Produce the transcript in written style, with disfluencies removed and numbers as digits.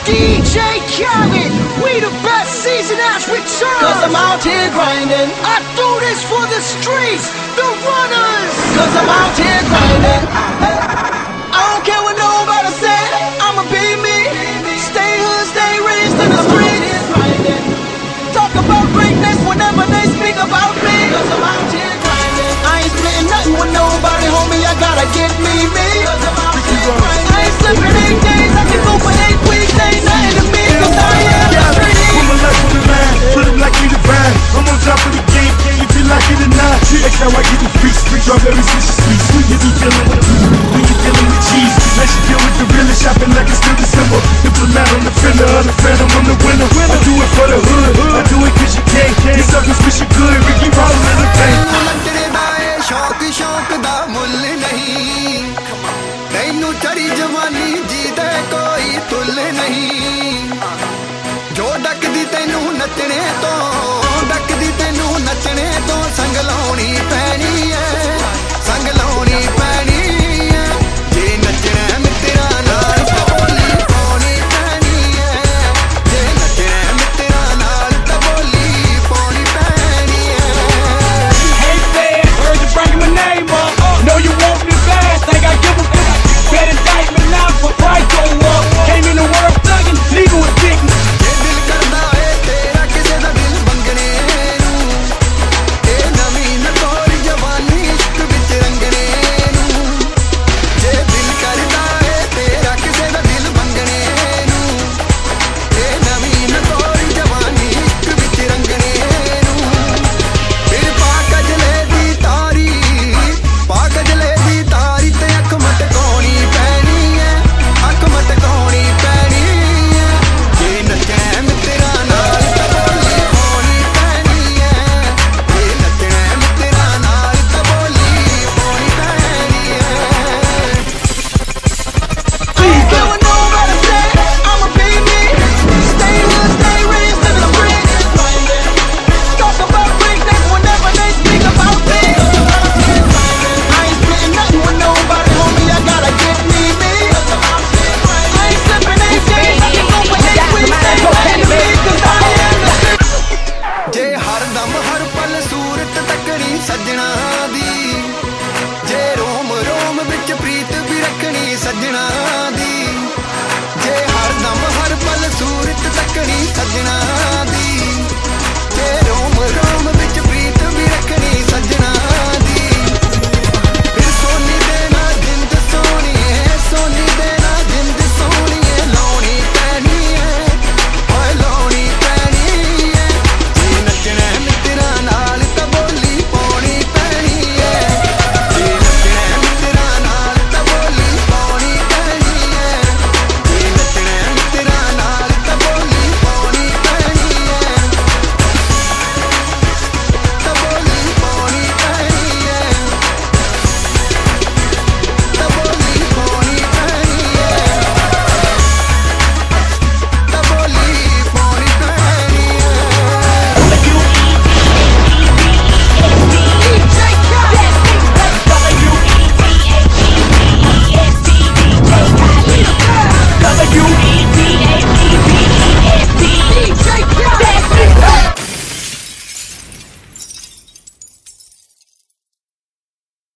DJ Khaled, we the best season has returned. Cause I'm out here grinding. I do this for the streets, the runners. Cause I'm out here grinding. I don't care what nobody say, I'ma be me. Stay hood, stay raised in the streets. Talk about greatness whenever they speak about me. Cause I'm out here grinding. I ain't splitting nothing with nobody, homie, I gotta get me. Cause I'm out here grinding. I ain't slipping 8 days, I can go for 8 weeks, ain't nothing to me. Cause I am the street. Put my life on the line, put it like we divine. I'm on top of the game, if you like it or not. That's how I get the freaks, strawberries and sweet. When you be dealing with you, when you dealing with cheese. Let you deal with the realest, shopping like it's still December. Diplomat on the fender, on the phantom, I'm the winner. I do it for the hood, I do it cause you can. You suckers wish you could, Ricky Rollins in the bank. शौक दा मुल नहीं तैनू चढ़ी जवानी जी दे कोई तुल नहीं जो डकदी तैनू नचने तो संग लाउणी पैनी है